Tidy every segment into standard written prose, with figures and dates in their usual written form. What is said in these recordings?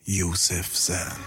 یوسف زند.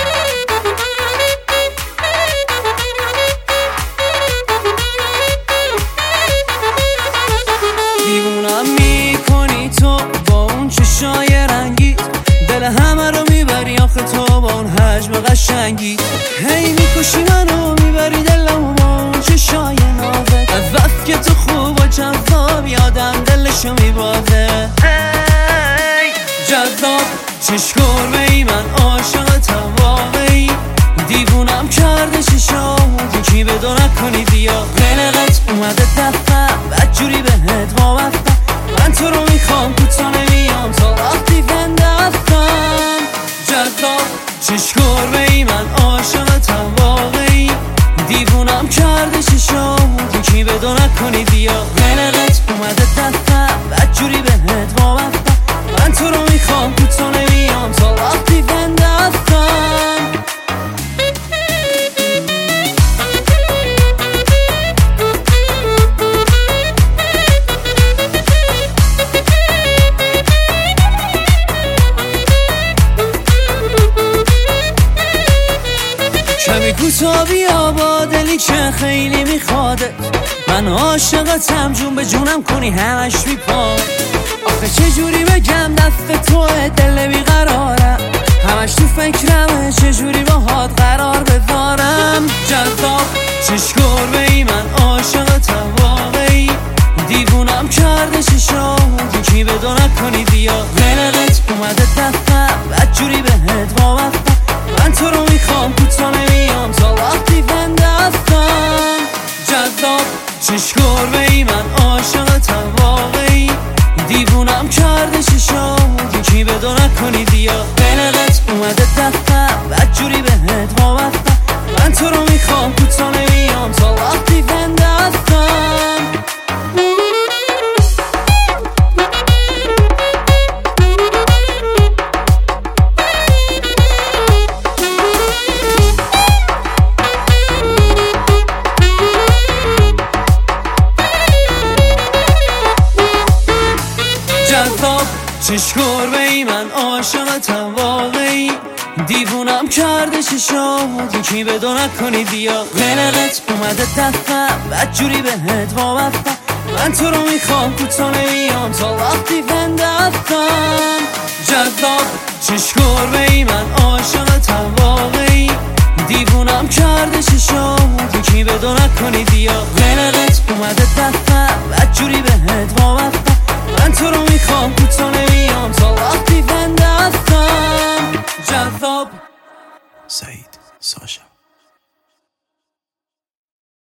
دیوونم میکنی تو با اون چشای رنگی، دل همه رو میبری آخه تو با اون حجم قشنگی. هی میکشی منو میبری دلمو با اون چشای نازت، از وقت که تو خوب و جذاب یادم دلشو میبازه. هی جذاب چش گربه ای، من عاشقتم واقعی. دیوونم کرده چشام یکی بدو نکنی بیا. قلقت اومده دستم بدجوری بهت وابستم، من تو رو میخوام کوتا نمیام تا وقتی زنده هستم. جذاب چش گربه ای، من عاشقتم واقعی. دیوونم کرده چشام یکی بدو نکنی بیا. قلقت اومده دستم بدجوری بهت وابستم، من تو رو میخوام کوتا نمیام تا وقتی زنده هستم. کمی کوتا بیا با دلی که خیلی میخواده، من عاشقتم جون به جونم کنی همش میپاد. آخه چجوری بگم دست توه دل بیقرارم، همش تو فکرمه چجوری باهات قرار بذارم. جذاب چش گربه ای، من عاشقتم واقعی. دیوونم کرده چشام یکی بدو نکنی بیا. قلقت اومده دستم بدجوری بهت وابستم، من تو رو میخوام کوتا نمیام تا وقتی زنده هستم. جذاب چش گربه ای، من عاشقتم واقعی. دیوونم کرده چشام یکی بدو نکنی بیا. قلقت اومده دستم بدجوری بهت وابستم، من تو رو میخوام کوتا نمیام تا وقتی زنده هستم. جذاب چش گربه ای، من عاشقتم واقعی. دیوونم کرده چشام یکی بدو نکنی بیا. قلقت اومده دستم بدجوری بهت وابستم، من تو رو میخوام کوتا نمیام تا وقتی زنده هستم. جذاب چش گربه ای، من عاشقتم واقعی. دیوونم کرده چشام یکی بدو نکنی بیا. قلقت اومده دستم بدجوری بهت وابستم، من تو رو میخوام کوتا نمیام تا وقتی زنده هستم. جذاب سعید ساشا.